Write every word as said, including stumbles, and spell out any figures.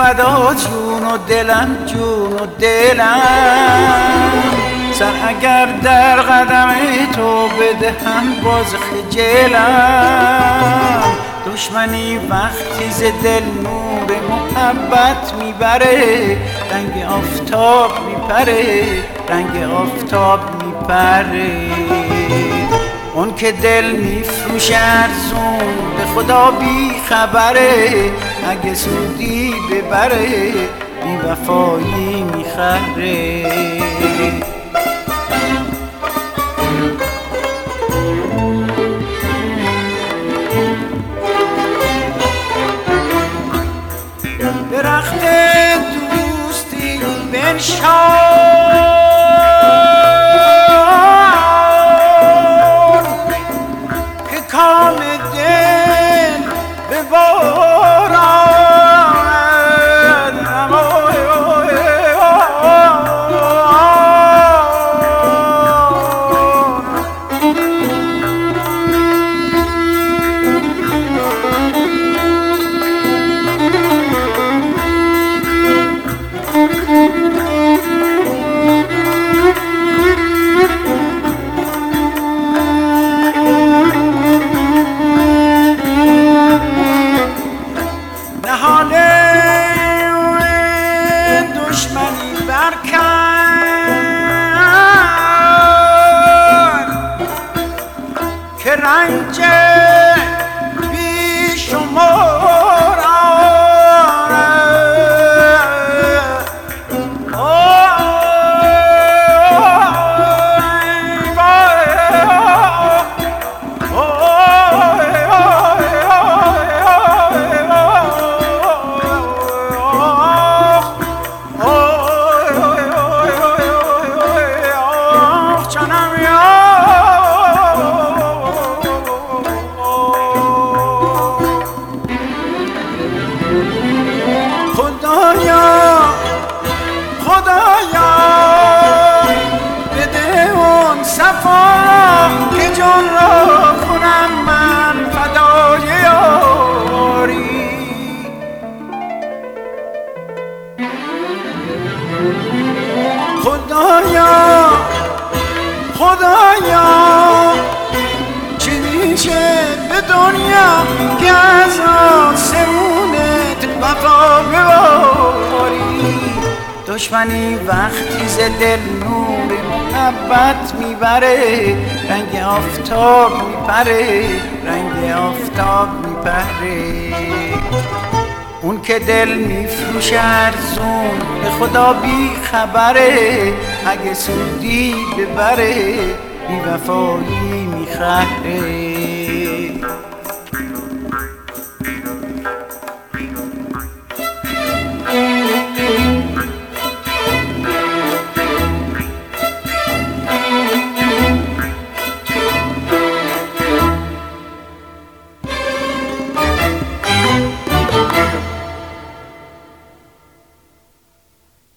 فدا جون و دلم جون و دلم سر اگر در قدم تو بدهم باز خجلم دشمنی وقتی ز دل نور محبت میبره رنگ آفتاب میپره رنگ آفتاب میپره اون که دل میفروشه ارزون به خدا بی خبره اگه سودی ببره بی وفایی میخره درخت دوستی بنشان که کام دل ببارد دشمنی برکن که رنج بی شمار خدایا خدایا بده اون صفا که جان را کنم من فدای یاری خدایا خدایا چه میشه به دنیا که از آسمونت وفا بباری دشمنی وقتی ز دل نور محبت میبره رنگ آفتاب میپره رنگ آفتاب میپره اون که دل میفروشه ارزون به خدا بی خبره اگه سودی ببره بی وفایی میخره